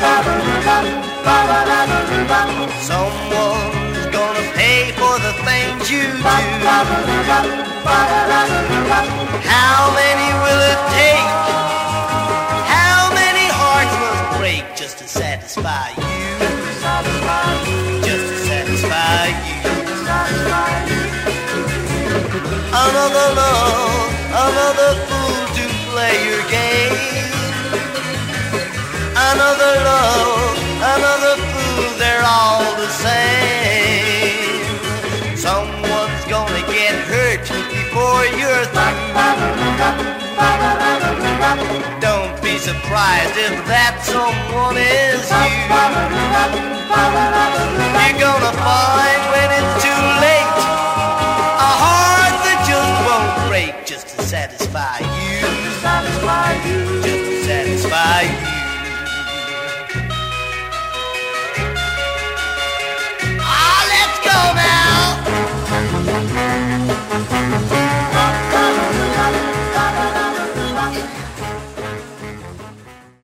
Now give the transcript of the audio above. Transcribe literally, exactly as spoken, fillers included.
Someone's gonna pay for the things you do. How many will it take? How many hearts must break just to satisfy you? Just to satisfy you. Another love, another fool to play your game. Another love, another fool, they're all the same. Someone's gonna get hurt before you're through. Don't be surprised if that someone is you. You're gonna find when it's too late a heart that just won't break just to satisfy you. Just to satisfy you.